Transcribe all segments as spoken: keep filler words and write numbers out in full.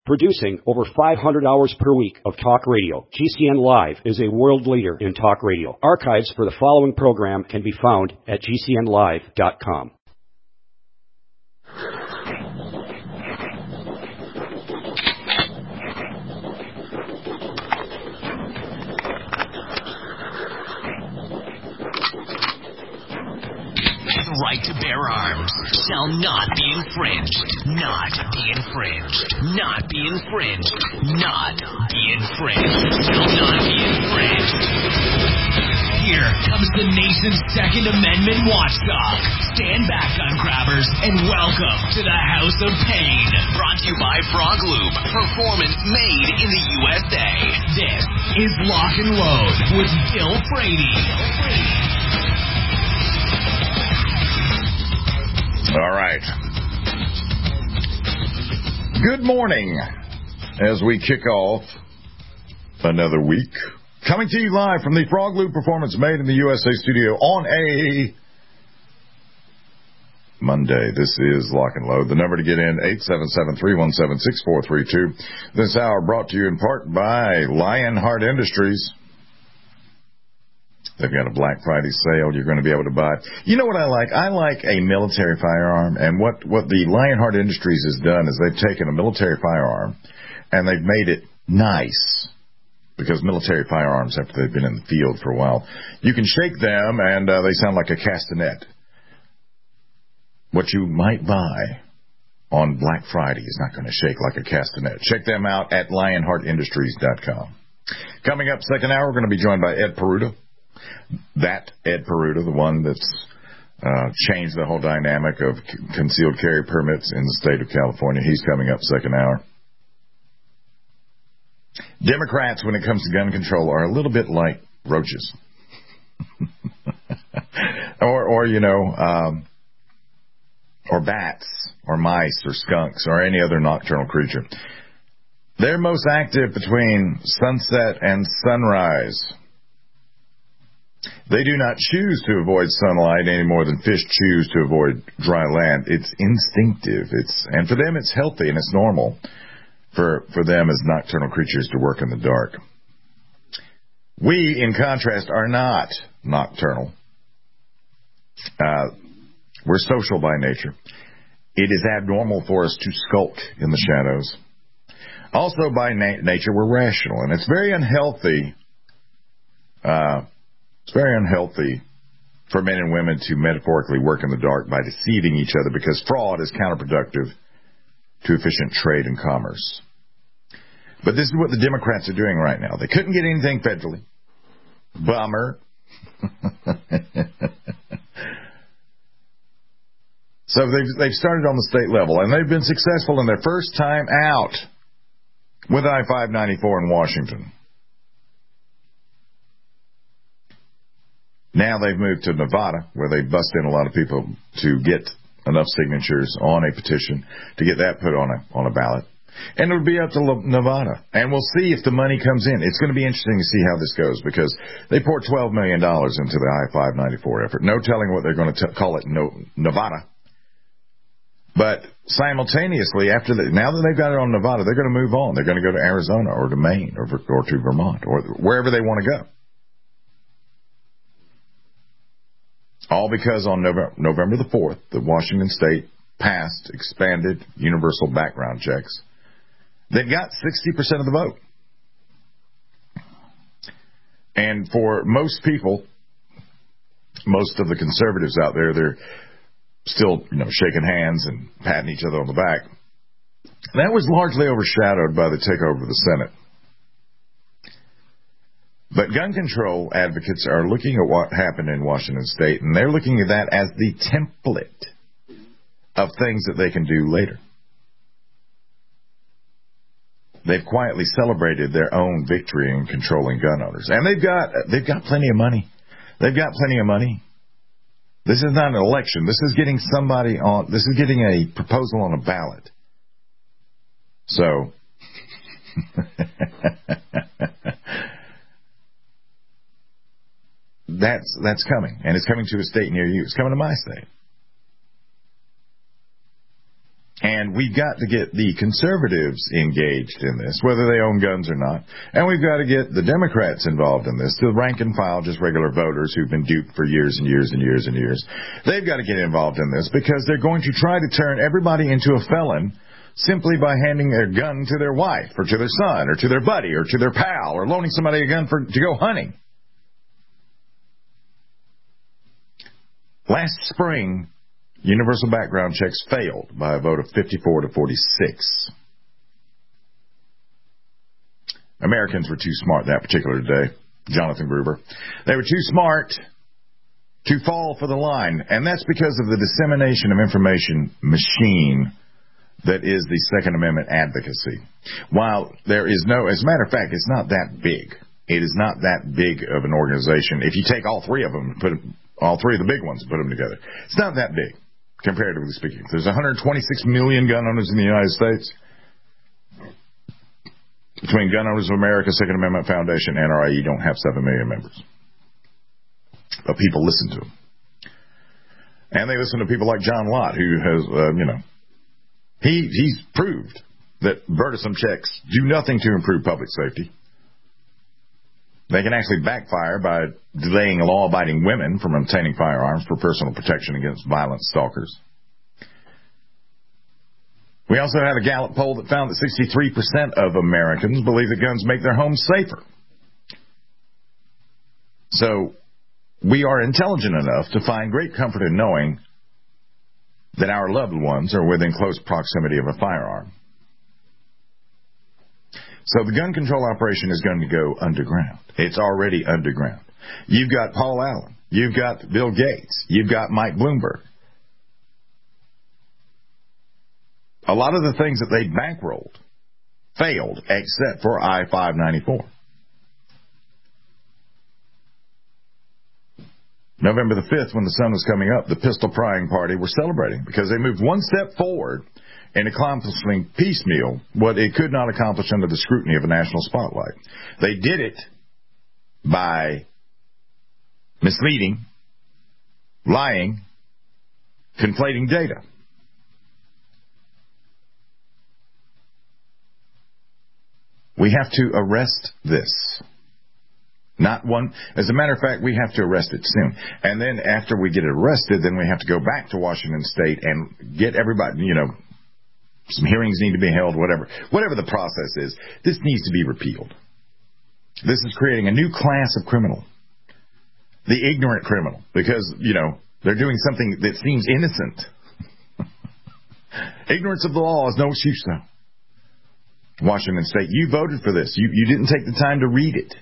Producing over five hundred hours per week of talk radio, G C N Live is a world leader in talk radio. Archives for the following program can be found at G C N live dot com. The right to bear arms shall not be infringed. Not be infringed. Not be infringed. Not be infringed. Shall not be infringed. Here comes the nation's Second Amendment watchdog. Stand back, gun grabbers, and welcome to the House of Pain. Brought to you by Frog Loop. Performance made in the U S A. This is Lock and Load with Bill Frady. Bill Frady. All right. Good morning as we kick off another week. Coming to you live from the Frog Loop Performance Made in the U S A studio on a Monday. This is Lock and Load. The number to get in, eight seven seven, three one seven, six four three two. This hour brought to you in part by Lionheart Industries. They've got a Black Friday sale you're going to be able to buy. You know what I like? I like a military firearm, and what, what the Lionheart Industries has done is they've taken a military firearm and they've made it nice, because military firearms, after they've been in the field for a while, you can shake them and uh, they sound like a castanet. What you might buy on Black Friday is not going to shake like a castanet. Check them out at lionheart industries dot com. Coming up second hour, we're going to be joined by Ed Peruta. That Ed Peruta, the one that's uh, changed the whole dynamic of c- concealed carry permits in the state of California. He's coming up second hour. Democrats, when it comes to gun control, are a little bit like roaches. or, or, you know, um, or bats, or mice, or skunks, or any other nocturnal creature. They're most active between sunset and sunrise. They do not choose to avoid sunlight any more than fish choose to avoid dry land. It's instinctive. It's and for them it's healthy and it's normal for, for them as nocturnal creatures to work in the dark. We, in contrast, are not nocturnal. Uh, we're social by nature. It is abnormal for us to skulk in the shadows. Also, by na- nature, we're rational, and it's very unhealthy uh It's very unhealthy for men and women to metaphorically work in the dark by deceiving each other, because fraud is counterproductive to efficient trade and commerce. But this is what the Democrats are doing right now. They couldn't get anything federally. Bummer. So they've, they've started on the state level, and they've been successful in their first time out with I five ninety-four in Washington. Now they've moved to Nevada, where they bust in a lot of people to get enough signatures on a petition to get that put on a on a ballot. And it'll be up to Nevada. And we'll see if the money comes in. It's going to be interesting to see how this goes, because they poured twelve million dollars into the I five ninety-four effort. No telling what they're going to t- call it no, Nevada. But simultaneously, after the, now that they've got it on Nevada, they're going to move on. They're going to go to Arizona or to Maine or, or to Vermont or wherever they want to go. All because on November, November the fourth, the Washington State passed expanded universal background checks that got sixty percent of the vote. And for most people, most of the conservatives out there, they're still, you know, shaking hands and patting each other on the back. That was largely overshadowed by the takeover of the Senate. But gun control advocates are looking at what happened in Washington State, and they're looking at that as the template of things that they can do later. They've quietly celebrated their own victory in controlling gun owners. And they've got they've got plenty of money. They've got plenty of money. This is not an election. This is getting somebody on, this is getting a proposal on a ballot. So, that's, that's coming. And it's coming to a state near you. It's coming to my state. And And we've got to get the conservatives engaged in this, whether they own guns or not. And we've got to get the Democrats involved in this, the rank and file, just regular voters who've been duped for years and years and years and years. They've got to get involved in this because they're going to try to turn everybody into a felon simply by handing their gun to their wife or to their son or to their buddy or to their pal or loaning somebody a gun for to go hunting. Last spring, universal background checks failed by a vote of fifty-four to forty-six. Americans were too smart that particular day, Jonathan Gruber. They were too smart to fall for the line, and that's because of the dissemination of information machine that is the Second Amendment advocacy. While there is no, as a matter of fact, it's not that big. It is not that big of an organization. If you take all three of them and put all three of the big ones and put them together, it's not that big, comparatively speaking. There's one hundred twenty-six million gun owners in the United States. Between Gun Owners of America, Second Amendment Foundation, and N R A, you don't have seven million members. But people listen to them. And they listen to people like John Lott, who has, uh, you know, he he's proved that burdensome checks do nothing to improve public safety. They can actually backfire by delaying law-abiding women from obtaining firearms for personal protection against violent stalkers. We also have a Gallup poll that found that sixty-three percent of Americans believe that guns make their homes safer. So we are intelligent enough to find great comfort in knowing that our loved ones are within close proximity of a firearm. So the gun control operation is going to go underground. It's already underground. You've got Paul Allen. You've got Bill Gates. You've got Mike Bloomberg. A lot of the things that they bankrolled failed except for I five ninety-four. November the fifth, when the sun was coming up, the pistol prying party were celebrating because they moved one step forward in accomplishing piecemeal what it could not accomplish under the scrutiny of a national spotlight. They did it by misleading, lying, conflating data. We have to arrest this. Not one. As a matter of fact, we have to arrest it soon. And then after we get it arrested, then we have to go back to Washington State and get everybody, you know, some hearings need to be held, whatever. Whatever the process is, this needs to be repealed. This is creating a new class of criminal. The ignorant criminal. Because, you know, they're doing something that seems innocent. Ignorance of the law is no excuse, though. Washington State, you voted for this. You, you didn't take the time to read it.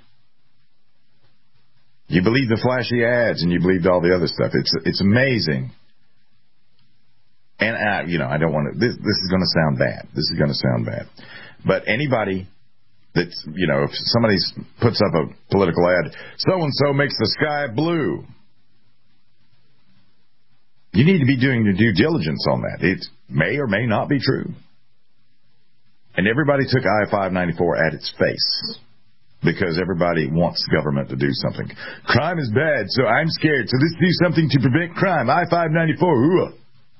You believed the flashy ads and you believed all the other stuff. It's it's amazing. And, I, you know, I don't want to, this, this is going to sound bad. This is going to sound bad. But anybody that's, you know, if somebody puts up a political ad, so-and-so makes the sky blue. You need to be doing your due diligence on that. It may or may not be true. And everybody took I five ninety-four at its face because everybody wants government to do something. Crime is bad, so I'm scared. So let's do something to prevent crime. I five ninety-four, ooh.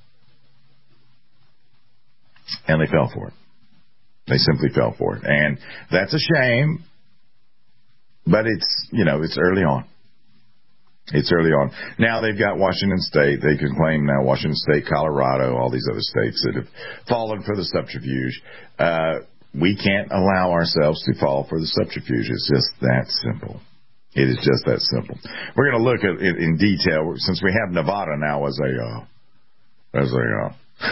And they fell for it. They simply fell for it. And that's a shame, but it's, you know, it's early on. It's early on. Now they've got Washington State. They can claim now Washington State, Colorado, all these other states that have fallen for the subterfuge. Uh, we can't allow ourselves to fall for the subterfuge. It's just that simple. It is just that simple. We're going to look at it in detail since we have Nevada now as a uh, as a uh,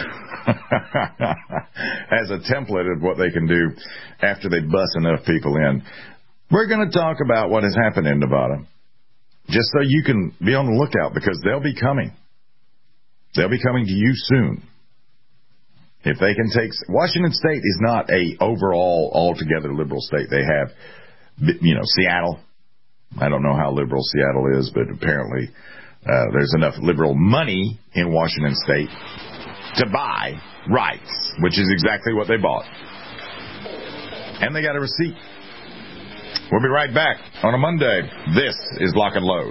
as a template of what they can do after they bust enough people in. We're going to talk about what has happened in Nevada. Just so you can be on the lookout, because they'll be coming. They'll be coming to you soon. If they can take... Washington State is not a overall, altogether liberal state. They have, you know, Seattle. I don't know how liberal Seattle is, but apparently uh, there's enough liberal money in Washington State to buy rights, which is exactly what they bought. And they got a receipt. We'll be right back on a Monday. This is Lock and Load.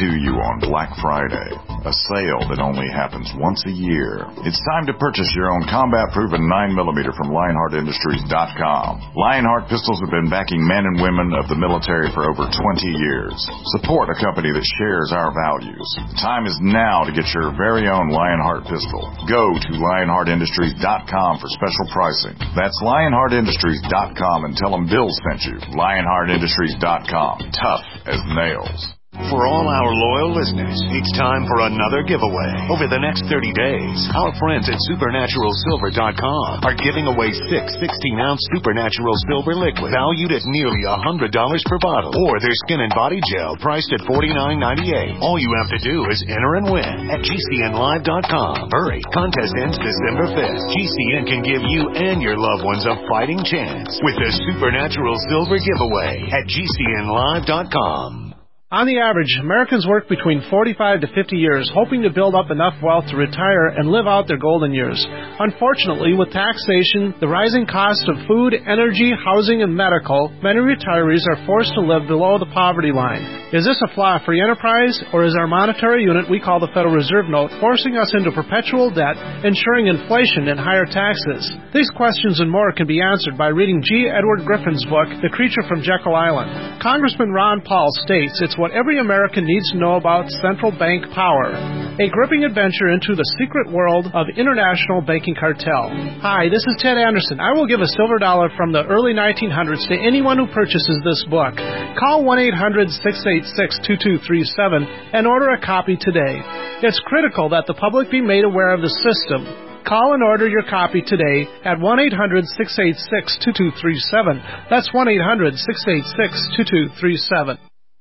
to you on Black Friday, a sale that only happens once a year. It's time to purchase your own combat-proven nine millimeter from Lionheart Industries dot com. Lionheart pistols have been backing men and women of the military for over twenty years. Support a company that shares our values. The time is now to get your very own Lionheart pistol. Go to Lionheart Industries dot com for special pricing. That's Lionheart Industries dot com and tell them Bill sent you. Lionheart Industries dot com. Tough as nails. For all our loyal listeners, it's time for another giveaway. Over the next thirty days, our friends at Supernatural Silver dot com are giving away six sixteen-ounce Supernatural Silver liquid valued at nearly one hundred dollars per bottle, or their Skin and Body Gel priced at forty-nine ninety-eight. All you have to do is enter and win at G C N Live dot com. Hurry, contest ends December fifth. G C N can give you and your loved ones a fighting chance with the Supernatural Silver giveaway at G C N Live dot com. On the average, Americans work between forty-five to fifty years, hoping to build up enough wealth to retire and live out their golden years. Unfortunately, with taxation, the rising cost of food, energy, housing, and medical, many retirees are forced to live below the poverty line. Is this a flaw free enterprise, or is our monetary unit we call the Federal Reserve Note forcing us into perpetual debt, ensuring inflation and higher taxes? These questions and more can be answered by reading G. Edward Griffin's book, The Creature from Jekyll Island. Congressman Ron Paul states it's what every American needs to know about central bank power. A gripping adventure into the secret world of international banking cartel. Hi, this is Ted Anderson. I will give a silver dollar from the early nineteen hundreds to anyone who purchases this book. Call one eight hundred, six eight six, two two three seven and order a copy today. It's critical that the public be made aware of the system. Call and order your copy today at one eight hundred, six eight six, two two three seven. That's one eight hundred, six eight six, two two three seven.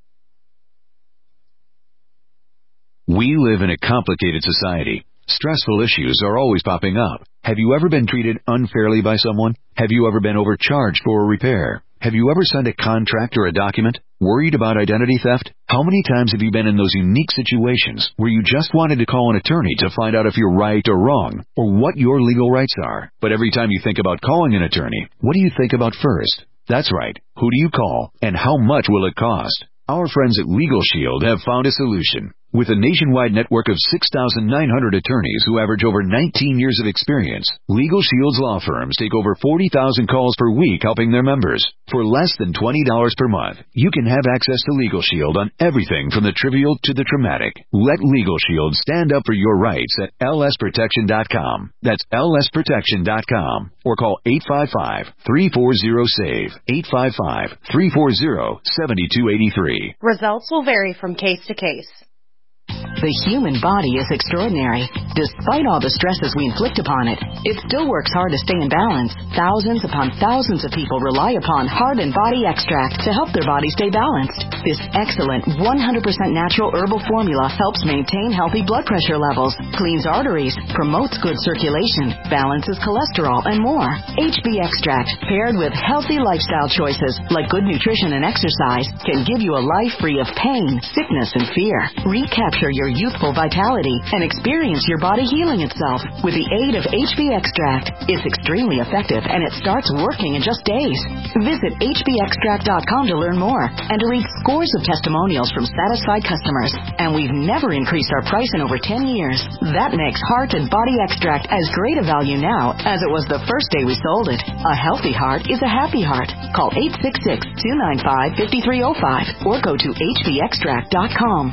We live in a complicated society. Stressful issues are always popping up. Have you ever been treated unfairly by someone? Have you ever been overcharged for a repair? Have you ever signed a contract or a document? Worried about identity theft? How many times have you been in those unique situations where you just wanted to call an attorney to find out if you're right or wrong, or what your legal rights are? But every time you think about calling an attorney, what do you think about first? That's right. Who do you call, and how much will it cost? Our friends at Legal Shield have found a solution. With a nationwide network of six thousand nine hundred attorneys who average over nineteen years of experience, Legal Shield's law firms take over forty thousand calls per week helping their members. For less than twenty dollars per month, you can have access to Legal Shield on everything from the trivial to the traumatic. Let Legal Shield stand up for your rights at L S protection dot com. That's L S protection dot com. Or call eight five five, three four zero, SAVE, eight five five, three four zero, seven two eight three. Results will vary from case to case. The human body is extraordinary. Despite all the stresses we inflict upon it, it still works hard to stay in balance. Thousands upon thousands of people rely upon Heart and Body Extract to help their body stay balanced. This excellent one hundred percent natural herbal formula helps maintain healthy blood pressure levels, cleans arteries, promotes good circulation, balances cholesterol, and more. H B Extract, paired with healthy lifestyle choices like good nutrition and exercise, can give you a life free of pain, sickness, and fear. Recapture your youthful vitality and experience your body healing itself with the aid of H B Extract. It's extremely effective and it starts working in just days. Visit H B extract dot com to learn more and to read scores of testimonials from satisfied customers. And we've never increased our price in over ten years. That makes Heart and Body Extract as great a value now as it was the first day we sold it. A healthy heart is a happy heart. Call eight six six, two nine five, five three zero five or go to H B extract dot com.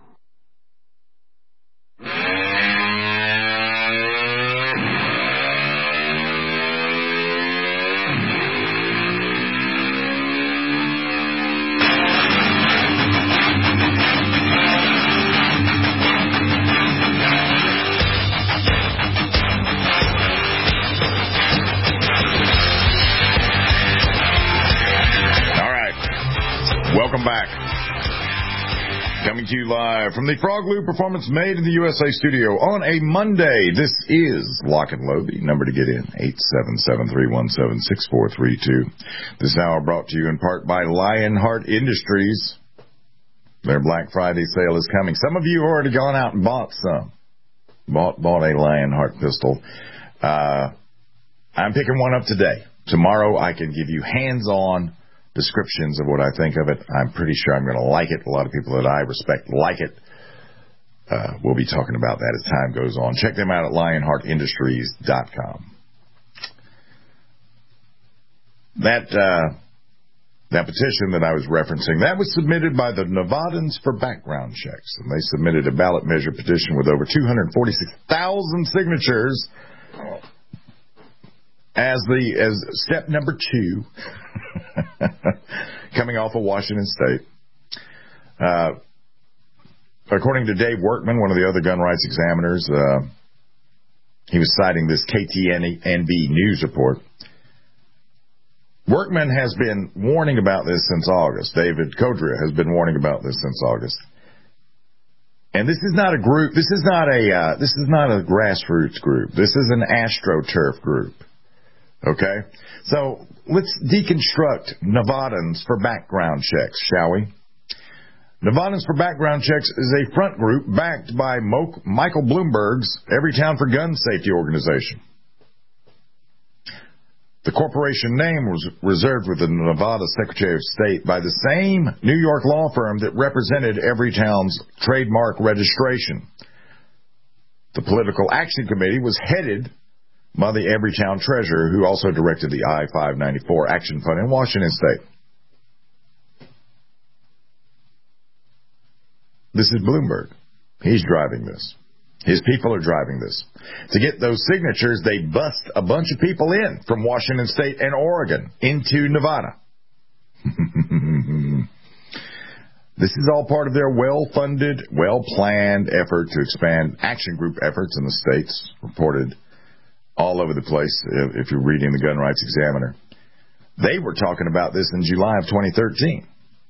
Welcome back. Coming to you live from the Frog Loop Performance Made in the U S A studio on a Monday. This is Lock and Load. The number to get in, eight seven seven, three one seven, six four three two. This hour brought to you in part by Lionheart Industries. Their Black Friday sale is coming. Some of you have already gone out and bought some. Bought, bought a Lionheart pistol. Uh, I'm picking one up today. Tomorrow I can give you hands-on descriptions of what I think of it. I'm pretty sure I'm going to like it. A lot of people that I respect like it. Uh, we'll be talking about that as time goes on. Check them out at lionheart industries dot com. That uh, that petition that I was referencing, that was submitted by the Nevadans for background checks. And they submitted a ballot measure petition with over two hundred forty-six thousand signatures as the as step number two, coming off of Washington State. Uh, according to Dave Workman, one of the other gun rights examiners, uh, he was citing this K T N B news report. Workman has been warning about this since August. David Kodria has been warning about this since August. And this is not a group. This is not a. Uh, this is not a grassroots group. This is an AstroTurf group. Okay, so let's deconstruct Nevadans for background checks, shall we? Nevadans for background checks is a front group backed by Mo- Michael Bloomberg's Everytown for Gun Safety organization. The corporation name was reserved with the Nevada Secretary of State by the same New York law firm that represented Everytown's trademark registration. The Political Action Committee was headed by the Everytown treasurer, who also directed the I five ninety-four Action Fund in Washington State. This is Bloomberg. He's driving this. His people are driving this. To get those signatures, they bust a bunch of people in from Washington State and Oregon into Nevada. This is all part of their well-funded, well-planned effort to expand action group efforts in the states, reported all over the place if you're reading the Gun Rights Examiner. They were talking about this in July of twenty thirteen.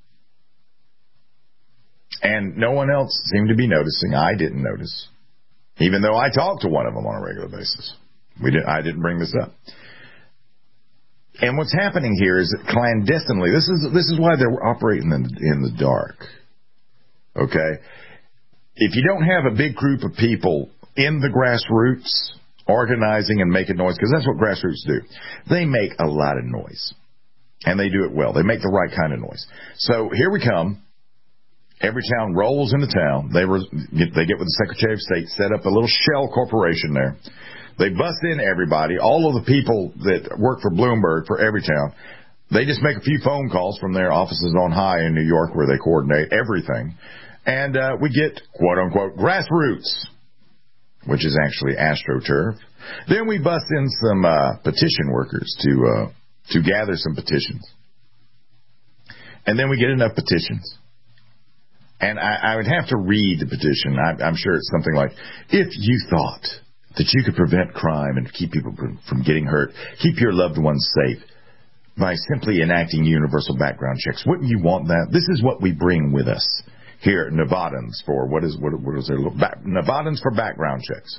And no one else seemed to be noticing. I didn't notice. Even though I talk to one of them on a regular basis. We didn't, I didn't bring this up. And what's happening here is that clandestinely, this is this is why they're operating in, in the dark. Okay? If you don't have a big group of people in the grassroots organizing and making noise, because that's what grassroots do. They make a lot of noise. And they do it well. They make the right kind of noise. So here we come. Everytown rolls into town. They re- they get with the Secretary of State, set up a little shell corporation there. They bust in everybody, all of the people that work for Bloomberg for Everytown. They just make a few phone calls from their offices on high in New York where they coordinate everything. And uh, we get, quote-unquote, grassroots, which is actually AstroTurf. Then we bust in some uh, petition workers to uh, to gather some petitions. And then we get enough petitions. And I, I would have to read the petition. I, I'm sure it's something like, if you thought that you could prevent crime and keep people from getting hurt, keep your loved ones safe by simply enacting universal background checks, wouldn't you want that? This is what we bring with us here at Nevadans for, what is, what, what is their, back, Nevadans for background checks.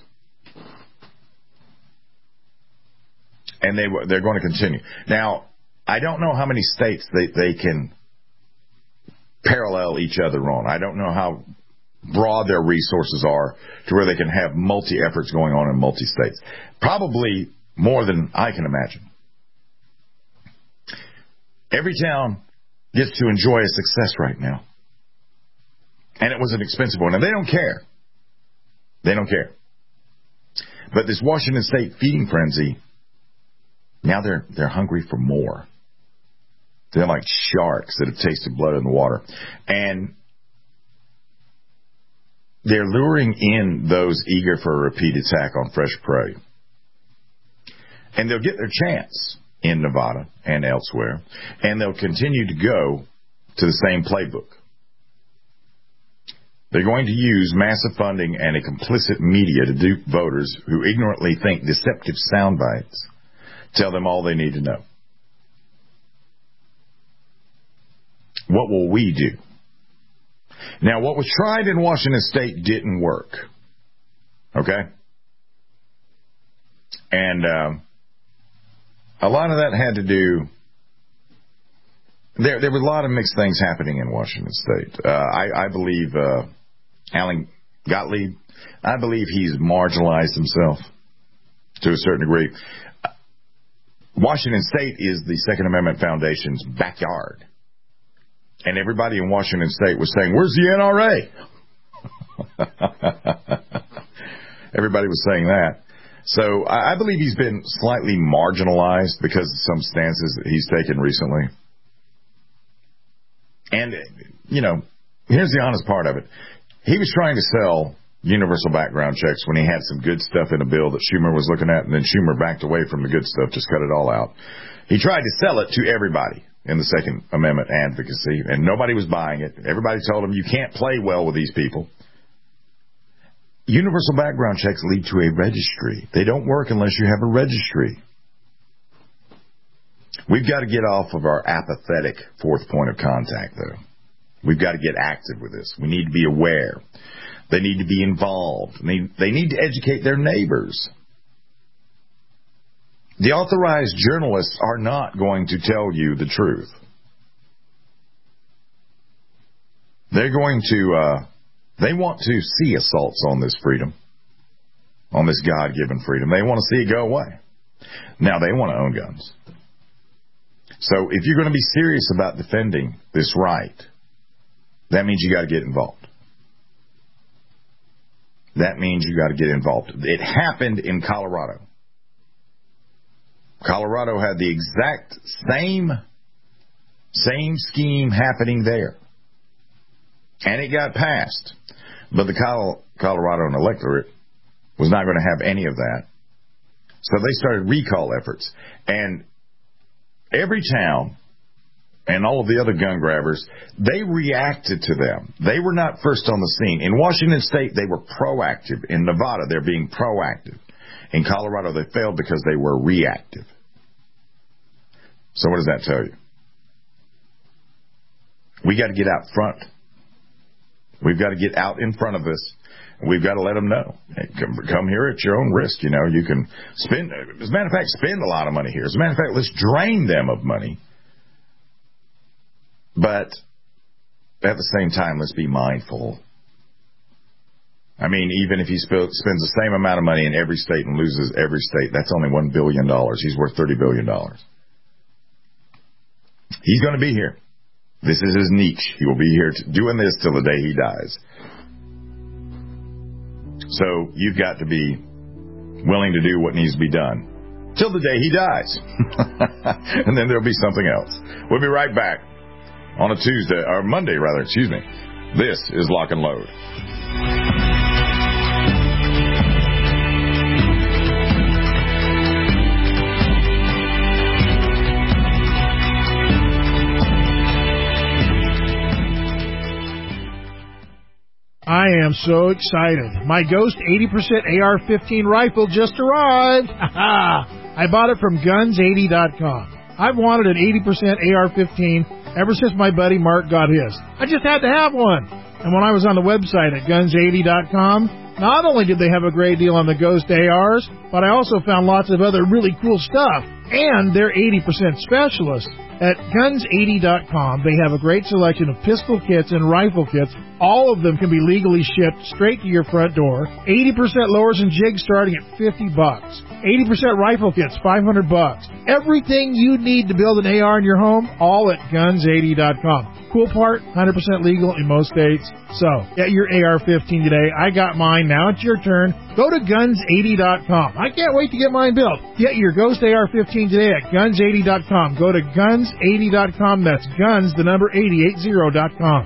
And they, they're going to continue. Now, I don't know how many states they, they can parallel each other on. I don't know how broad their resources are to where they can have multi-efforts going on in multi-states. Probably more than I can imagine. Everytown gets to enjoy a success right now. And it was an expensive one. And they don't care. They don't care. But this Washington State feeding frenzy, now they're they're hungry for more. They're like sharks that have tasted blood in the water. And they're luring in those eager for a repeat attack on fresh prey. And they'll get their chance in Nevada and elsewhere. And they'll continue to go to the same playbook. They're going to use massive funding and a complicit media to dupe voters who ignorantly think deceptive sound bites tell them all they need to know. What will we do? Now, what was tried in Washington State didn't work. Okay? And um, a lot of that had to do... There, there were a lot of mixed things happening in Washington State. Uh, I, I believe uh, Alan Gottlieb, I believe he's marginalized himself to a certain degree. Washington State is the Second Amendment Foundation's backyard. And everybody in Washington State was saying, where's the N R A? Everybody was saying that. So I believe he's been slightly marginalized because of some stances that he's taken recently. And, you know, here's the honest part of it. He was trying to sell universal background checks when he had some good stuff in a bill that Schumer was looking at, and then Schumer backed away from the good stuff, just cut it all out. He tried to sell it to everybody in the Second Amendment advocacy, and nobody was buying it. Everybody told him, you can't play well with these people. Universal background checks lead to a registry. They don't work unless you have a registry. We've got to get off of our apathetic fourth point of contact, though. We've got to get active with this. We need to be aware. They need to be involved. They, they need to educate their neighbors. The authorized journalists are not going to tell you the truth. They're going to, uh, they want to see assaults on this freedom, on this God-given freedom. They want to see it go away. Now, they want to own guns. So if you're going to be serious about defending this right, that means you got to get involved. That means you got to get involved. It happened in Colorado. Colorado had the exact same, same scheme happening there. And it got passed. But the Colorado electorate was not going to have any of that. So they started recall efforts. And every town and all of the other gun grabbers, they reacted to them. They were not first on the scene. In Washington State, they were proactive. In Nevada, they're being proactive. In Colorado, they failed because they were reactive. So what does that tell you? We got to get out front. We've got to get out in front of this. We've got to let them know. Hey, come, come here at your own risk. You know, you can spend, as a matter of fact, spend a lot of money here. As a matter of fact, let's drain them of money. But at the same time, let's be mindful. I mean, even if he sp- spends the same amount of money in every state and loses every state, that's only one billion dollars. He's worth thirty billion dollars. He's going to be here. This is his niche. He will be here t- doing this till the day he dies. So you've got to be willing to do what needs to be done till the day he dies. And then there'll be something else. We'll be right back on a Tuesday, or Monday rather, excuse me. This is Lock and Load. I am so excited. My Ghost eighty percent A R fifteen rifle just arrived. I bought it from guns eighty dot com. I've wanted an eighty percent A R fifteen ever since my buddy Mark got his. I just had to have one. And when I was on the website at guns eighty dot com, not only did they have a great deal on the Ghost A Rs, but I also found lots of other really cool stuff. And they're eighty percent specialists. At guns eighty dot com, they have a great selection of pistol kits and rifle kits. All of them can be legally shipped straight to your front door. eighty percent lowers and jigs starting at fifty bucks. eighty percent rifle kits, five hundred bucks. Everything you need to build an A R in your home, all at guns eighty dot com. Cool part, one hundred percent legal in most states. So, get your A R fifteen today. I got mine. Now it's your turn. Go to guns eighty dot com. I can't wait to get mine built. Get your Ghost A R fifteen today at guns eighty dot com. Go to guns eighty dot com. That's guns, the number eighty, eighty dot com.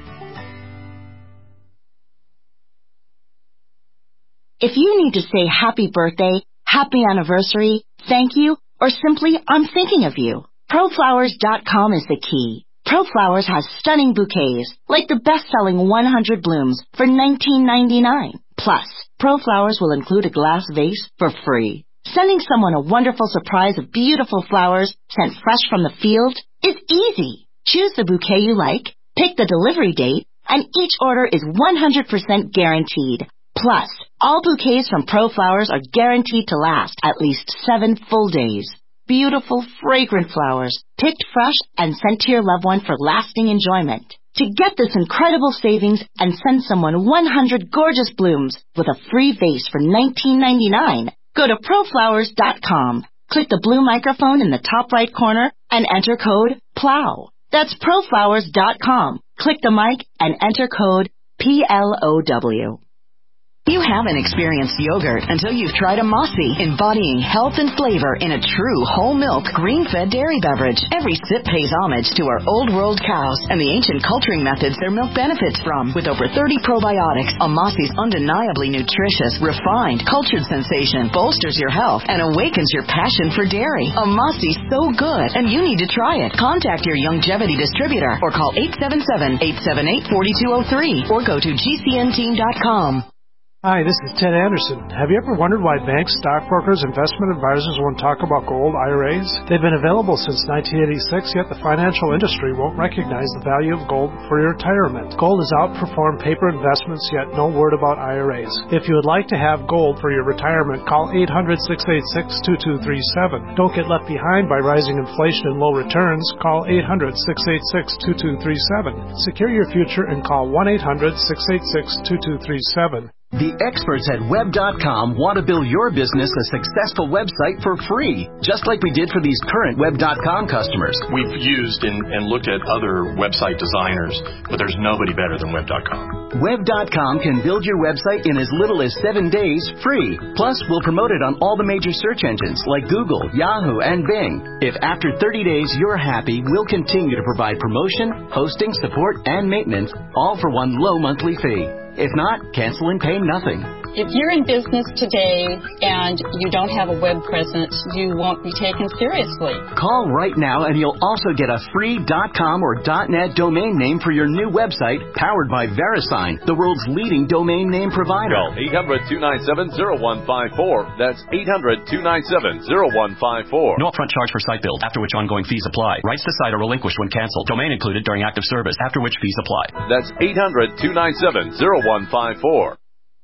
If you need to say happy birthday, happy anniversary, thank you, or simply I'm thinking of you, pro flowers dot com is the key. ProFlowers has stunning bouquets, like the best-selling one hundred blooms for nineteen ninety-nine. Plus, ProFlowers will include a glass vase for free. Sending someone a wonderful surprise of beautiful flowers sent fresh from the field is easy. Choose the bouquet you like, pick the delivery date, and each order is one hundred percent guaranteed. Plus, all bouquets from ProFlowers are guaranteed to last at least seven full days. Beautiful, fragrant flowers, picked fresh and sent to your loved one for lasting enjoyment. To get this incredible savings and send someone one hundred gorgeous blooms with a free vase for nineteen ninety-nine, go to pro flowers dot com. Click the blue microphone in the top right corner and enter code PLOW. That's proflowers dot com. Click the mic and enter code P L O W. You haven't experienced yogurt until you've tried a Mossy, embodying health and flavor in a true whole milk, green-fed dairy beverage. Every sip pays homage to our old world cows and the ancient culturing methods their milk benefits from. With over thirty probiotics, a Mossy's undeniably nutritious, refined, cultured sensation bolsters your health and awakens your passion for dairy. A Mossy's so good, and you need to try it. Contact your Youngevity distributor or call eight seven seven, eight seven eight, four two zero three or go to G C N team dot com. Hi, this is Ted Anderson. Have you ever wondered why banks, stockbrokers, investment advisors won't talk about gold I R As? They've been available since nineteen eighty-six, yet the financial industry won't recognize the value of gold for your retirement. Gold has outperformed paper investments, yet no word about I R As. If you would like to have gold for your retirement, call eight hundred, six eight six, two two three seven. Don't get left behind by rising inflation and low returns. Call eight hundred, six eight six, two two three seven. Secure your future and call one eight hundred, six eight six, two two three seven. The experts at web dot com want to build your business a successful website for free, just like we did for these current web dot com customers. We've used and, and looked at other website designers, but there's nobody better than web dot com. web dot com can build your website in as little as seven days free. Plus, we'll promote it on all the major search engines like Google, Yahoo, and Bing. If after thirty days you're happy, we'll continue to provide promotion, hosting, support, and maintenance, all for one low monthly fee. If not, cancel and pay nothing. If you're in business today and you don't have a web presence, you won't be taken seriously. Call right now and you'll also get a free .com or .net domain name for your new website, powered by VeriSign, the world's leading domain name provider. Call eight hundred, two nine seven, zero one five four. That's eight hundred, two nine seven, zero one five four. No upfront charge for site build, after which ongoing fees apply. Rights to site are relinquished when canceled. Domain included during active service, after which fees apply. That's eight hundred, two nine seven, zero one five four.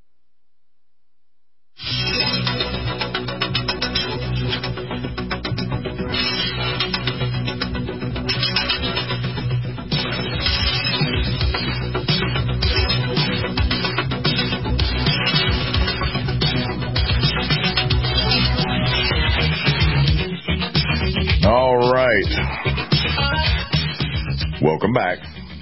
All right. Welcome back.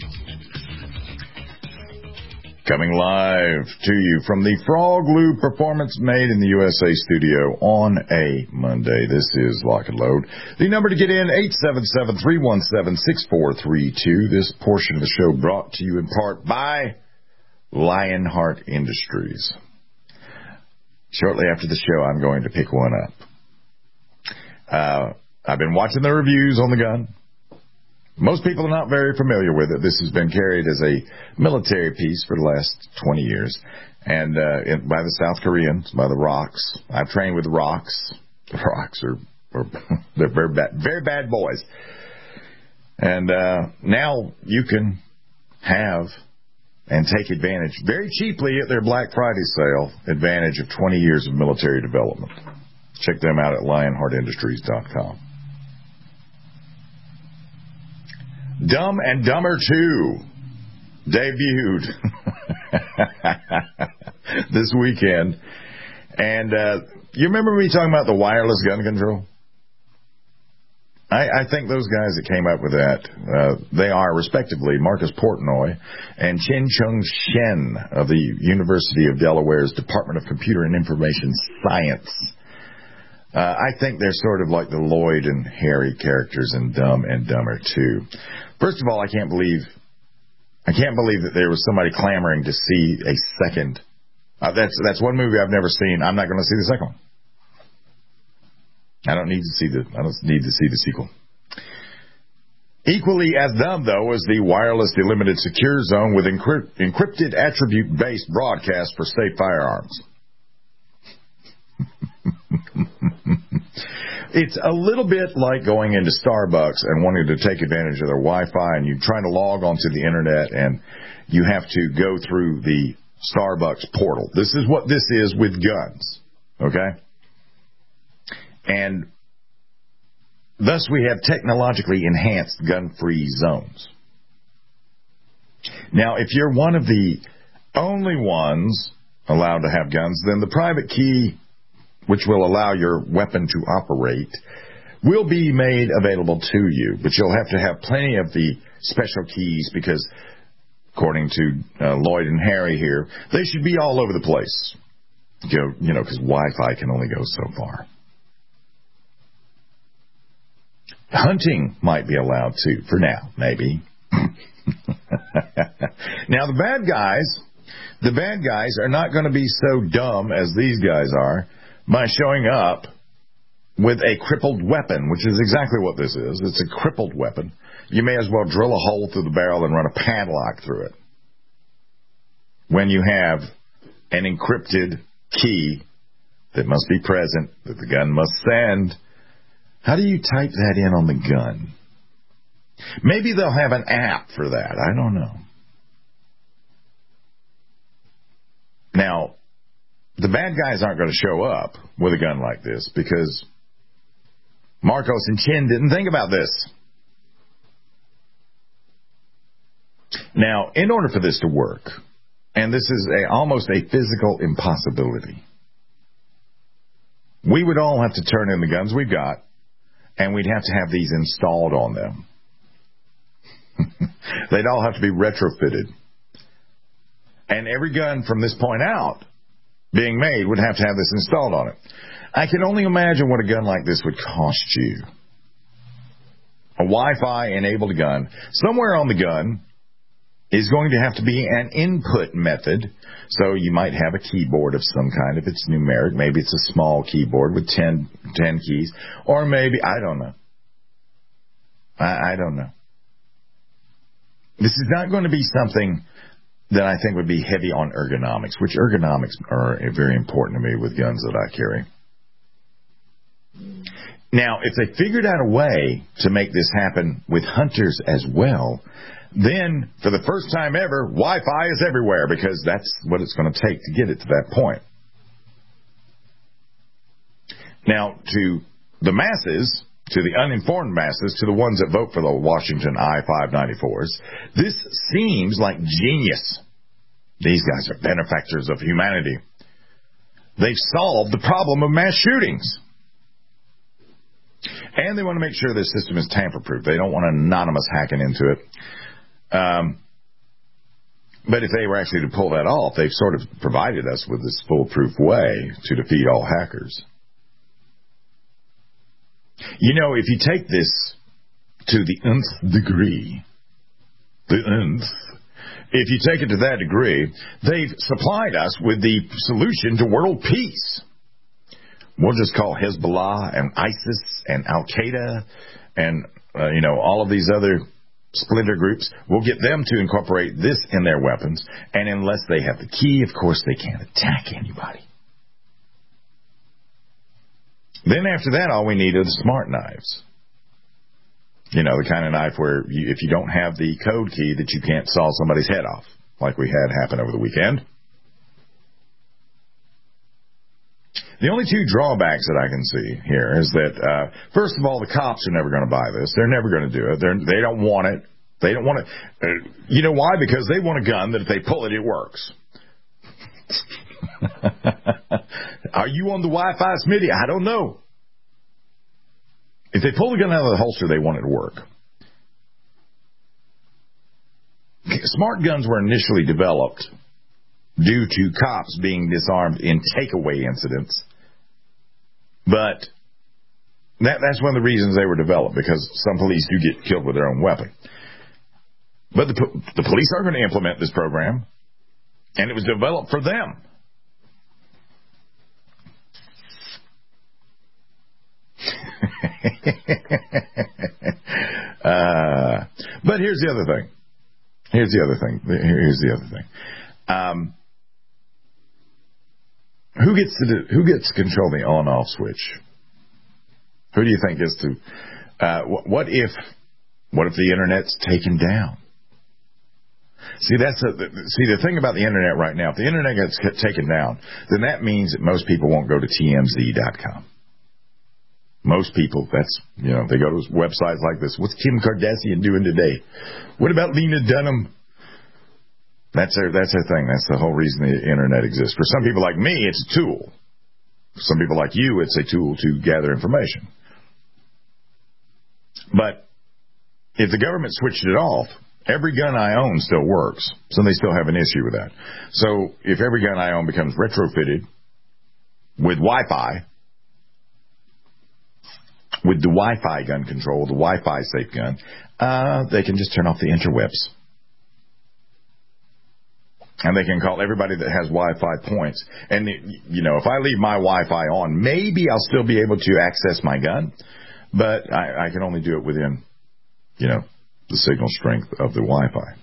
Coming live to you from the Frog Lube Performance Made in the U S A studio on a Monday. This is Lock and Load. The number to get in, eight seven seven, three one seven, six four three two. This portion of the show brought to you in part by Lionheart Industries. Shortly after the show, I'm going to pick one up. Uh, I've been watching the reviews on the gun. Most people are not very familiar with it. This has been carried as a military piece for the last twenty years, and uh, in, by the South Koreans, by the ROKs. I've trained with the ROKs. The ROKs are, are they're very bad, very bad boys. And uh, now you can have and take advantage very cheaply at their Black Friday sale, advantage of twenty years of military development. Check them out at lionheart industries dot com. Dumb and Dumber two debuted this weekend. And uh, you remember me talking about the wireless gun control? I, I think those guys that came up with that, uh, they are respectively Marcus Portnoy and Chen Chung Shen of the University of Delaware's Department of Computer and Information Science. Uh, I think they're sort of like the Lloyd and Harry characters in Dumb and Dumber two. First of all, I can't believe, I can't believe that there was somebody clamoring to see a second. Uh, that's that's one movie I've never seen. I'm not going to see the second one. I don't need to see the. I don't need to see the sequel. Equally as dumb, though, is the wireless delimited secure zone with encrypt, encrypted attribute-based broadcast for safe firearms. It's a little bit like going into Starbucks and wanting to take advantage of their Wi-Fi, and you're trying to log onto the internet, and you have to go through the Starbucks portal. This is what this is with guns, okay? And thus we have technologically enhanced gun-free zones. Now, if you're one of the only ones allowed to have guns, then the private key which will allow your weapon to operate, will be made available to you. But you'll have to have plenty of the special keys because, according to uh, Lloyd and Harry here, they should be all over the place. Go, you know, because Wi-Fi can only go so far. Hunting might be allowed too, for now, maybe. Now, the bad guys, the bad guys are not going to be so dumb as these guys are by showing up with a crippled weapon, which is exactly what this is. It's a crippled weapon. You may as well drill a hole through the barrel and run a padlock through it when you have an encrypted key that must be present, that the gun must send. How do you type that in on the gun? Maybe they'll have an app for that. I don't know. Now, the bad guys aren't going to show up with a gun like this because Marcos and Chin didn't think about this. Now, in order for this to work, and this is a, almost a physical impossibility, we would all have to turn in the guns we've got, and we'd have to have these installed on them. They'd all have to be retrofitted. And every gun from this point out being made would have to have this installed on it. I can only imagine what a gun like this would cost you. A Wi-Fi enabled gun. Somewhere on the gun is going to have to be an input method. So you might have a keyboard of some kind if it's numeric. Maybe it's a small keyboard with ten, ten keys. Or maybe, I don't know. I, I don't know. This is not going to be something that I think would be heavy on ergonomics, which ergonomics are very important to me with guns that I carry. Now, if they figured out a way to make this happen with hunters as well, then for the first time ever, Wi-Fi is everywhere because that's what it's going to take to get it to that point. Now, to the masses, to the uninformed masses, to the ones that vote for the Washington I five ninety-fours, this seems like genius. These guys are benefactors of humanity. They've solved the problem of mass shootings. And they want to make sure this system is tamper-proof. They don't want anonymous hacking into it. Um, but if they were actually to pull that off, they've sort of provided us with this foolproof way to defeat all hackers. You know, if you take this to the nth degree, the nth, if you take it to that degree, they've supplied us with the solution to world peace. We'll just call Hezbollah and ISIS and Al-Qaeda and, uh, you know, all of these other splinter groups. We'll get them to incorporate this in their weapons. And unless they have the key, of course, they can't attack anybody. Then after that, all we need are the smart knives. You know, the kind of knife where you, if you don't have the code key, that you can't saw somebody's head off, like we had happen over the weekend. The only two drawbacks that I can see here is that, uh, first of all, the cops are never going to buy this. They're never going to do it. They're, they don't want it. They don't want it. Uh, you know why? Because they want a gun that if they pull it, it works. Are you on the Wi-Fi, Smitty? I don't know. If they pull the gun out of the holster, they want it to work. Smart guns were initially developed due to cops being disarmed in takeaway incidents. But that, that's one of the reasons they were developed, because some police do get killed with their own weapon. But the, the police are going to implement this program, and it was developed for them. uh, but here's the other thing. Here's the other thing. Here's the other thing. Um, who gets to do, who gets to control the on-off switch? Who do you think gets to? Uh, what if what if the internet's taken down? See, that's a, see the thing about the internet right now. If the internet gets taken down, then that means that most people won't go to T M Z dot com. Most people, that's, you know, they go to websites like this. What's Kim Kardashian doing today? What about Lena Dunham? That's their, that's their thing. That's the whole reason the internet exists. For some people like me, it's a tool. some people like you, it's a tool to gather information. But if the government switched it off, every gun I own still works, so they still have an issue with that. So if every gun I own becomes retrofitted with Wi-Fi, with the Wi-Fi gun control, the Wi-Fi safe gun, uh, they can just turn off the interwebs. And they can call everybody that has Wi-Fi points. And, you know, if I leave my Wi-Fi on, maybe I'll still be able to access my gun, but I, I can only do it within, you know, the signal strength of the Wi-Fi.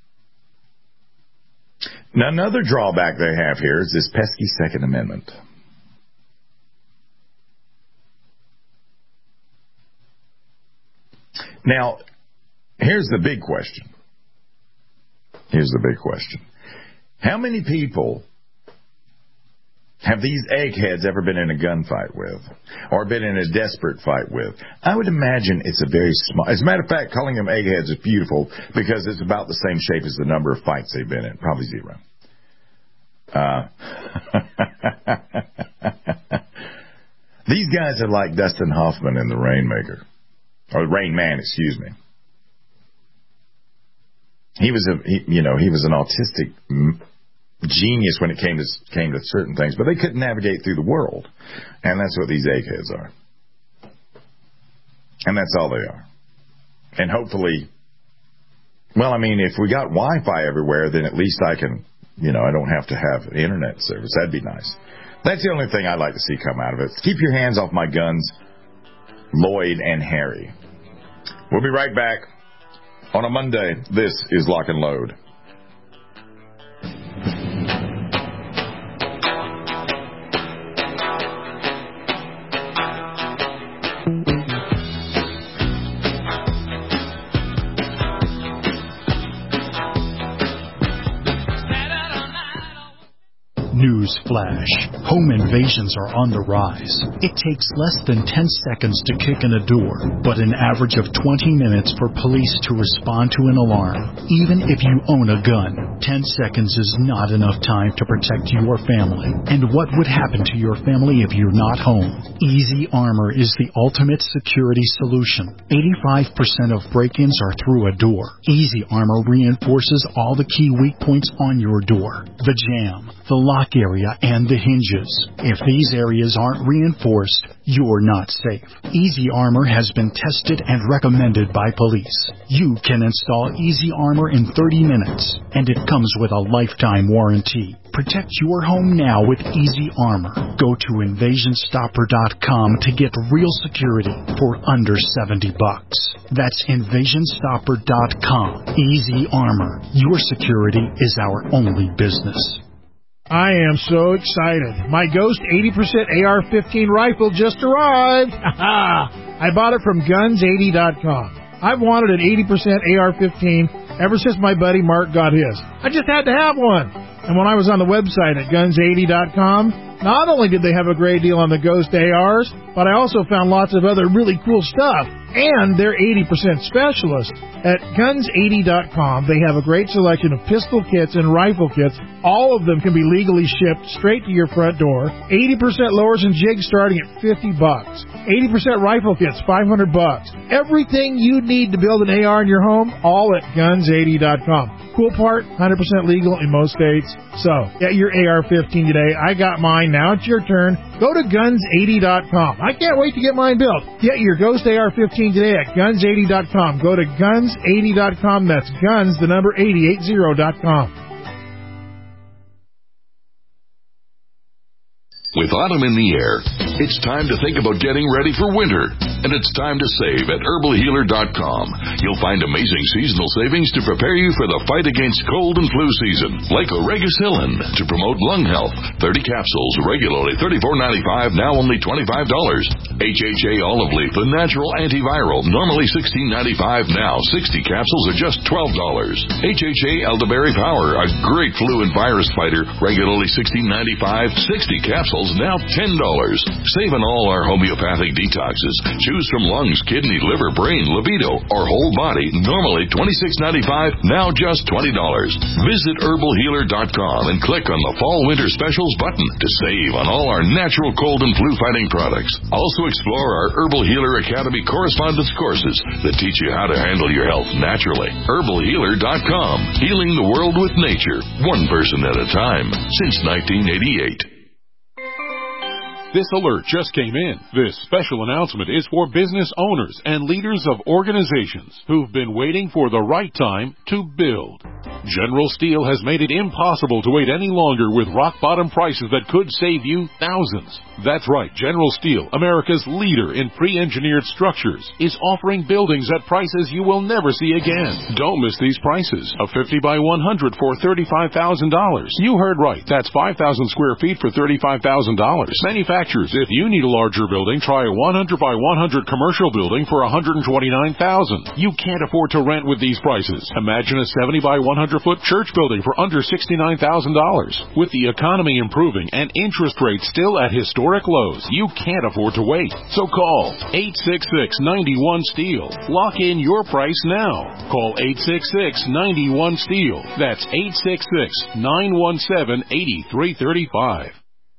Now, another drawback they have here is this pesky Second Amendment. Now, here's the big question. Here's the big question. How many people have these eggheads ever been in a gunfight with or been in a desperate fight with? I would imagine it's a very small. As a matter of fact, calling them eggheads is beautiful because it's about the same shape as the number of fights they've been in. Probably zero. Uh, these guys are like Dustin Hoffman in The Rainmaker. Or Rain Man, excuse me. He was a, he, you know, he was an autistic genius when it came to came to certain things, but they couldn't navigate through the world, and that's what these eggheads are. And that's all they are. And hopefully, well, I mean, if we got Wi-Fi everywhere, then at least I can, you know, I don't have to have internet service. That'd be nice. That's the only thing I'd like to see come out of it. Keep your hands off my guns, Lloyd and Harry. We'll be right back on a Monday. This is Lock and Load. News flash. Home invasions are on the rise. It takes less than ten seconds to kick in a door, but an average of twenty minutes for police to respond to an alarm. Even if you own a gun, ten seconds is not enough time to protect your family. And what would happen to your family if you're not home? Easy Armor is the ultimate security solution. eighty-five percent of break-ins are through a door. Easy Armor reinforces all the key weak points on your door. The jamb, the lock area, and the hinges. If these areas aren't reinforced, you're not safe. Easy Armor has been tested and recommended by police. You can install Easy Armor in thirty minutes, and it comes with a lifetime warranty. Protect your home now with Easy Armor. Go to invasion stopper dot com to get real security for under seventy bucks. That's invasion stopper dot com. Easy Armor. Your security is our only business. I am so excited. My Ghost eighty percent A R fifteen rifle just arrived. I bought it from guns eighty dot com. I've wanted an eighty percent A R fifteen ever since my buddy Mark got his. I just had to have one. And when I was on the website at guns eighty dot com, not only did they have a great deal on the Ghost A Rs, but I also found lots of other really cool stuff. And they're eighty percent specialists. At guns eighty dot com, they have a great selection of pistol kits and rifle kits. All of them can be legally shipped straight to your front door. eighty percent lowers and jigs starting at fifty bucks. eighty percent rifle kits, five hundred bucks. Everything you need to build an A R in your home, all at guns eighty dot com. Cool part, one hundred percent legal in most states. So, get your A R fifteen today. I got mine. Now it's your turn. Go to guns eighty dot com. I can't wait to get mine built. Get your Ghost A R fifteen today at guns eighty dot com. Go to guns eighty dot com. That's guns, the number eighty, eighty dot com. With autumn in the air, it's time to think about getting ready for winter. And it's time to save at herbal healer dot com. You'll find amazing seasonal savings to prepare you for the fight against cold and flu season. Like Oregacillin to promote lung health. thirty capsules, regularly thirty-four ninety-five, now only twenty-five dollars. H H A olive leaf, the natural antiviral, normally sixteen ninety-five, now sixty capsules are just twelve dollars. H H A elderberry power, a great flu and virus fighter, regularly sixteen ninety-five, sixty capsules, now ten dollars. Save on all our homeopathic detoxes. Choose Choose from lungs, kidney, liver, brain, libido, or whole body, normally twenty-six ninety-five, now just twenty dollars. Visit herbal healer dot com and click on the Fall Winter Specials button to save on all our natural cold and flu fighting products. Also explore our Herbal Healer Academy correspondence courses that teach you how to handle your health naturally. herbal healer dot com, healing the world with nature, one person at a time, since nineteen eighty-eight. This alert just came in. This special announcement is for business owners and leaders of organizations who've been waiting for the right time to build. General Steel has made it impossible to wait any longer with rock-bottom prices that could save you thousands. That's right, General Steel, America's leader in pre-engineered structures, is offering buildings at prices you will never see again. Don't miss these prices. A fifty by one hundred for thirty-five thousand dollars. You heard right. That's five thousand square feet for thirty-five thousand dollars. Manufacturers, if you need a larger building, try a one hundred by one hundred commercial building for one hundred twenty-nine thousand dollars. You can't afford to rent with these prices. Imagine a seventy by one hundred foot church building for under sixty-nine thousand dollars. With the economy improving and interest rates still at historic lows, you can't afford to wait. So call eight six six, nine one, STEEL. Lock in your price now. Call eight six six, nine one, STEEL. That's eight six six, nine one seven, eight three three five.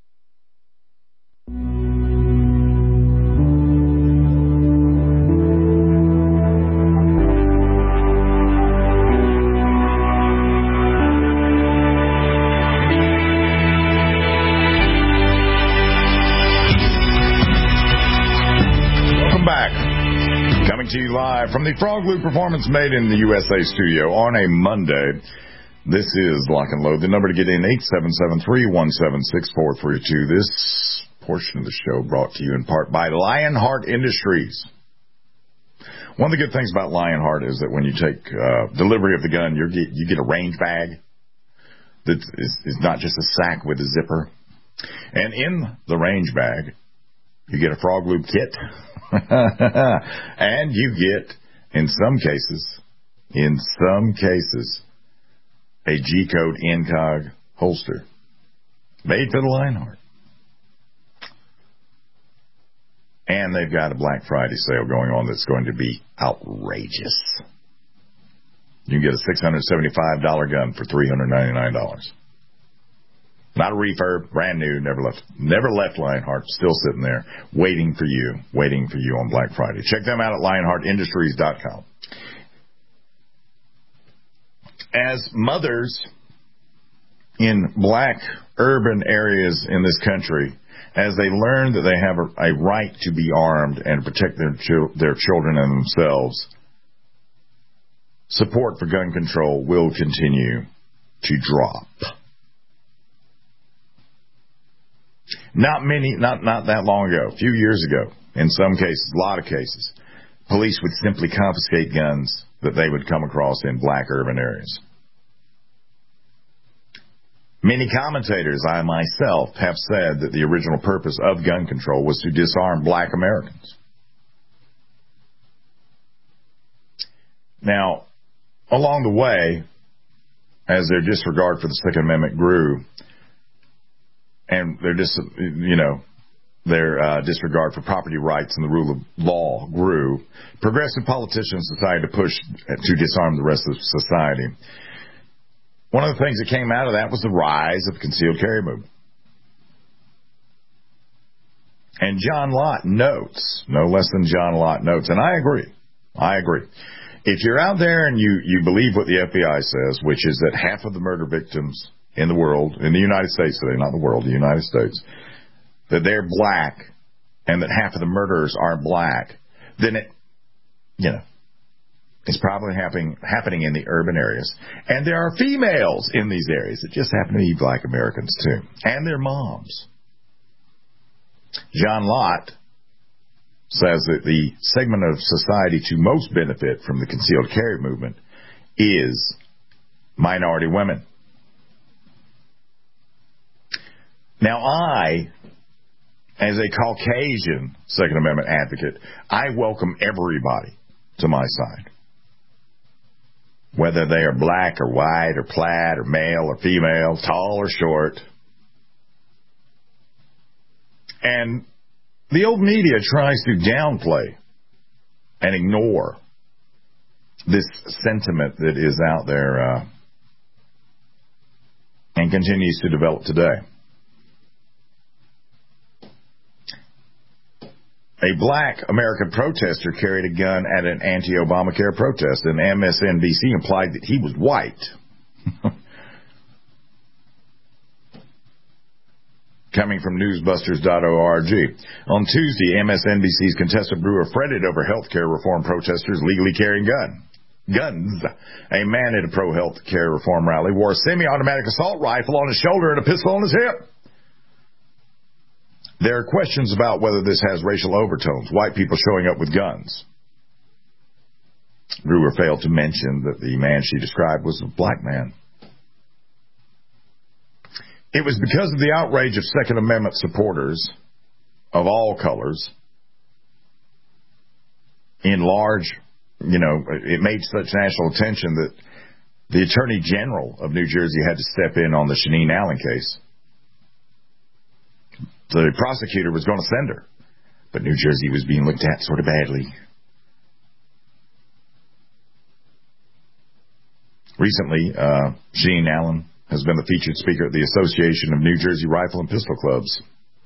To you live from the Frog Loop Performance Made in the U S A studio on a Monday. This is Lock and Load. The number to get in, eight seven seven, three one seven, six four three two. This portion of the show brought to you in part by Lionheart Industries. One of the good things about Lionheart is that when you take uh, delivery of the gun, you get, you get a range bag that is, is not just a sack with a zipper. And in the range bag, you get a Frog Loop kit. And you get, in some cases, in some cases, a G-Code Incog holster made for the Lionheart. And they've got a Black Friday sale going on that's going to be outrageous. You can get a six hundred seventy-five dollars gun for three hundred ninety-nine dollars. Not a refurb, brand new, never left, never left Lionheart, still sitting there, waiting for you, waiting for you on Black Friday. Check them out at lionheart industries dot com. As mothers in black urban areas in this country, as they learn that they have a, a right to be armed and protect their ch- their children and themselves, support for gun control will continue to drop. Not many, not, not that long ago, a few years ago, in some cases, a lot of cases, police would simply confiscate guns that they would come across in black urban areas. Many commentators, I myself, have said that the original purpose of gun control was to disarm black Americans. Now, along the way, as their disregard for the Second Amendment grew, and their dis, you know, their uh, disregard for property rights and the rule of law grew, progressive politicians decided to push to disarm the rest of society. One of the things that came out of that was the rise of the concealed carry movement. And John Lott notes, no less than John Lott notes, and I agree, I agree. If you're out there and you, you believe what the F B I says, which is that half of the murder victims in the world, in the United States today, not the world, the United States, that they're black and that half of the murderers are black, then it, you know, it's probably happening, happening in the urban areas. And there are females in these areas that just happen to be black Americans too, and their moms. John Lott says that the segment of society to most benefit from the concealed carry movement is minority women. Now, I, as a Caucasian Second Amendment advocate, I welcome everybody to my side. Whether they are black or white or plaid or male or female, tall or short. And the old media tries to downplay and ignore this sentiment that is out there uh, and continues to develop today. A black American protester carried a gun at an anti-Obamacare protest, and M S N B C implied that he was white. Coming from newsbusters dot org. On Tuesday, M S N B C's Contessa Brewer fretted over health care reform protesters legally carrying gun. guns. A man at a pro-health care reform rally wore a semi-automatic assault rifle on his shoulder and a pistol on his hip. There are questions about whether this has racial overtones, white people showing up with guns. Brewer failed to mention that the man she described was a black man. It was because of the outrage of Second Amendment supporters of all colors in large, you know, it made such national attention that the Attorney General of New Jersey had to step in on the Shaneen Allen case. The prosecutor was going to send her, but New Jersey was being looked at sort of badly. Recently, uh, Shaneen Allen has been the featured speaker at the Association of New Jersey Rifle and Pistol Clubs.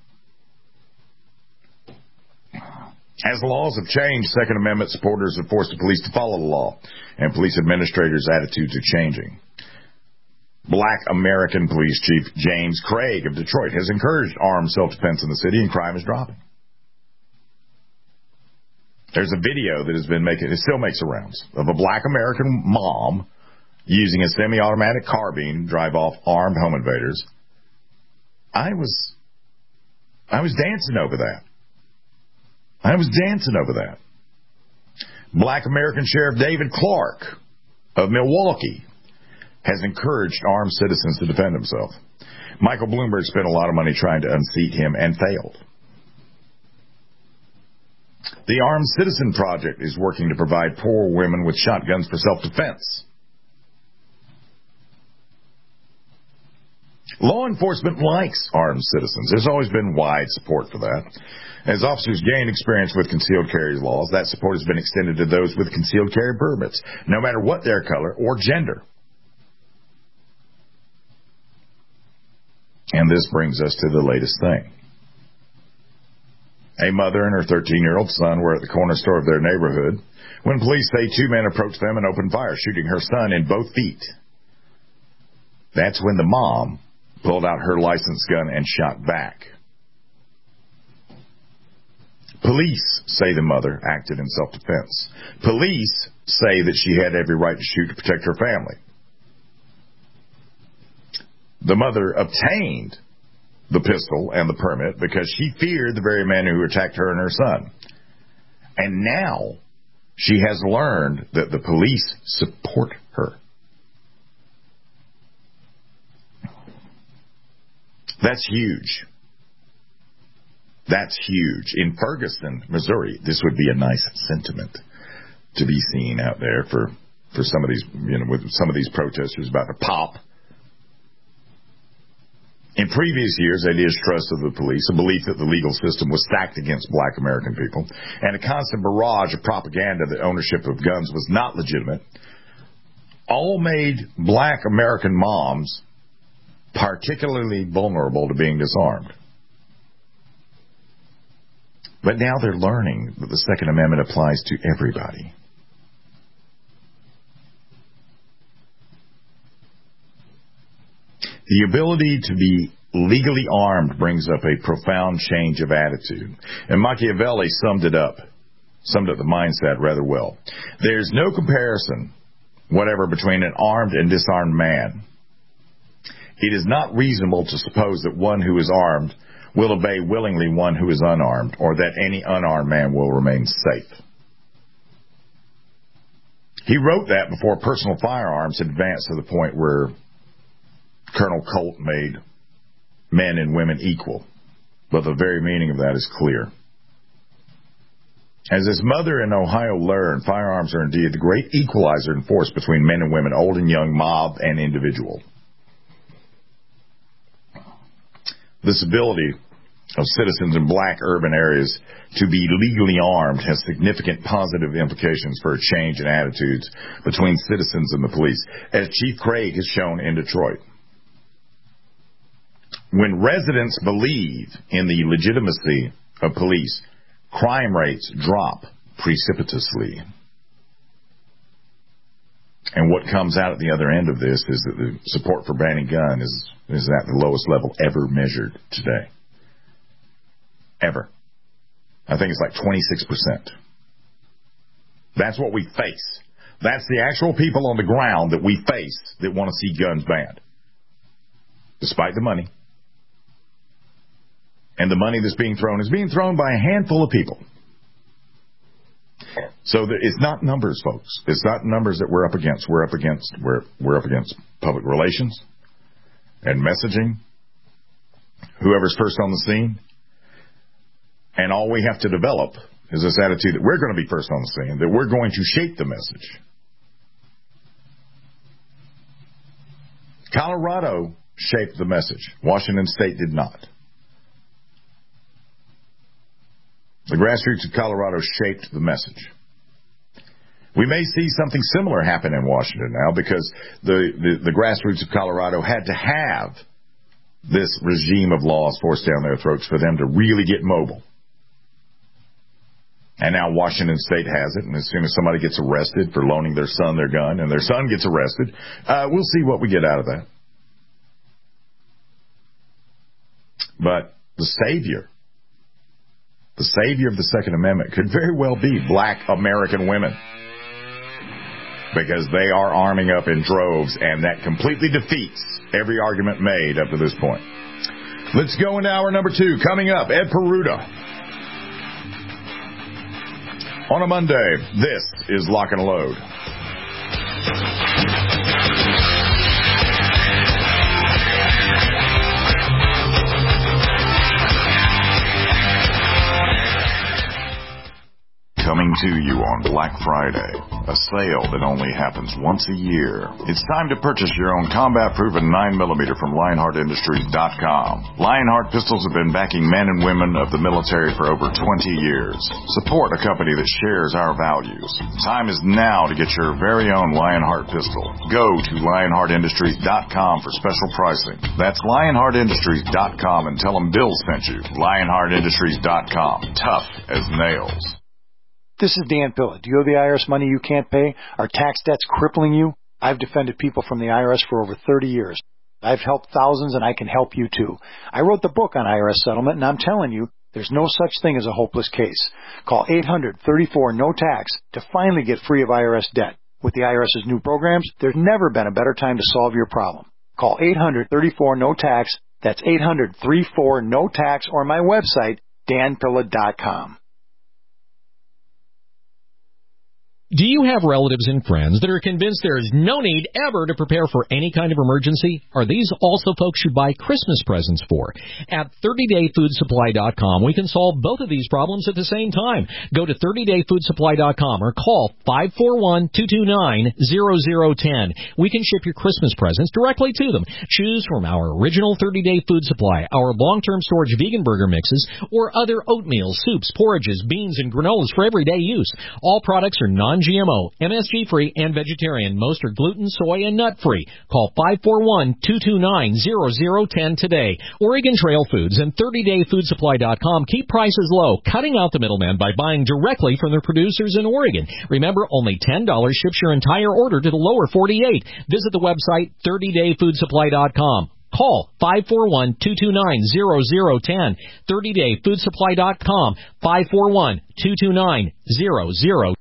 As the laws have changed, Second Amendment supporters have forced the police to follow the law, and police administrators' attitudes are changing. Black American Police Chief James Craig of Detroit has encouraged armed self-defense in the city, and crime is dropping. There's a video that has been making, it still makes the rounds, of a black American mom using a semi-automatic carbine to drive off armed home invaders. I was, I was dancing over that. I was dancing over that. Black American Sheriff David Clark of Milwaukee has encouraged armed citizens to defend himself. Michael Bloomberg spent a lot of money trying to unseat him and failed. The Armed Citizen Project is working to provide poor women with shotguns for self-defense. Law enforcement likes armed citizens. There's always been wide support for that. As officers gain experience with concealed carry laws, that support has been extended to those with concealed carry permits, no matter what their color or gender. And this brings us to the latest thing. A mother and her thirteen-year-old son were at the corner store of their neighborhood when police say two men approached them and opened fire, shooting her son in both feet. That's when the mom pulled out her licensed gun and shot back. Police say the mother acted in self-defense. Police say that she had every right to shoot to protect her family. The mother obtained the pistol and the permit because she feared the very men who attacked her and her son. And now she has learned that the police support her. That's huge. That's huge. In Ferguson, Missouri, this would be a nice sentiment to be seen out there for, for some of these, you know, with some of these protesters about to pop. In previous years, a distrust of the police, a belief that the legal system was stacked against black American people, and a constant barrage of propaganda that ownership of guns was not legitimate, all made black American moms particularly vulnerable to being disarmed. But now they're learning that the Second Amendment applies to everybody. The ability to be legally armed brings up a profound change of attitude. And Machiavelli summed it up, summed up the mindset rather well. There's no comparison, whatever, between an armed and disarmed man. It is not reasonable to suppose that one who is armed will obey willingly one who is unarmed, or that any unarmed man will remain safe. He wrote that before personal firearms had advanced to the point where Colonel Colt made men and women equal. But the very meaning of that is clear. As his mother in Ohio learned, firearms are indeed the great equalizer in force between men and women, old and young, mob and individual. This ability of citizens in black urban areas to be legally armed has significant positive implications for a change in attitudes between citizens and the police, as Chief Craig has shown in Detroit. When residents believe in the legitimacy of police, crime rates drop precipitously. And what comes out at the other end of this is that the support for banning guns is, is at the lowest level ever measured today. Ever. I think it's like twenty-six percent. That's what we face. That's the actual people on the ground that we face that want to see guns banned. Despite the money. And the money that's being thrown is being thrown by a handful of people. So that it's not numbers, folks. It's not numbers that we're up against. We're up against we're we're up against public relations and messaging. Whoever's first on the scene. And all we have to develop is this attitude that we're going to be first on the scene, that we're going to shape the message. Colorado shaped the message. Washington State did not. The grassroots of Colorado shaped the message. We may see something similar happen in Washington now because the, the, the grassroots of Colorado had to have this regime of laws forced down their throats for them to really get mobile. And now Washington State has it, and as soon as somebody gets arrested for loaning their son their gun, and their son gets arrested, uh, we'll see what we get out of that. But the savior, the savior of the Second Amendment could very well be black American women. Because they are arming up in droves, and that completely defeats every argument made up to this point. Let's go into hour number two. Coming up, Ed Peruta. On a Monday, this is Lock and Load. Coming to you on Black Friday, a sale that only happens once a year. It's time to purchase your own combat-proven nine millimeter from Lionheart Industries dot com. Lionheart pistols have been backing men and women of the military for over twenty years. Support a company that shares our values. Time is now to get your very own Lionheart pistol. Go to Lionheart Industries dot com for special pricing. That's Lionheart Industries dot com and tell them Bill sent you. Lionheart Industries dot com. Tough as nails. This is Dan Pilla. Do you owe the I R S money you can't pay? Are tax debts crippling you? I've defended people from the I R S for over thirty years. I've helped thousands, and I can help you too. I wrote the book on I R S settlement, and I'm telling you, there's no such thing as a hopeless case. Call eight hundred, thirty-four, no tax to finally get free of I R S debt. With the IRS's new programs, there's never been a better time to solve your problem. Call eight hundred, thirty-four, no tax. That's eight hundred, thirty-four, no tax, or my website, dan pilla dot com. Do you have relatives and friends that are convinced there is no need ever to prepare for any kind of emergency? Are these also folks you buy Christmas presents for? At thirty day food supply dot com, we can solve both of these problems at the same time. Go to thirty day food supply dot com or call five four one, two two nine, zero zero one zero. We can ship your Christmas presents directly to them. Choose from our original thirty day food supply, our long-term storage vegan burger mixes, or other oatmeal, soups, porridges, beans, and granolas for everyday use. All products are non G M O, M S G-free, and vegetarian. Most are gluten, soy, and nut-free. Call five four one, two two nine, zero zero one zero today. Oregon Trail Foods and thirty day food supply dot com keep prices low, cutting out the middleman by buying directly from their producers in Oregon. Remember, only ten dollars ships your entire order to the lower forty-eight. Visit the website thirty day food supply dot com. Call five four one, two two nine, zero zero one zero. thirty day food supply dot com, five four one, two two nine, zero zero one zero.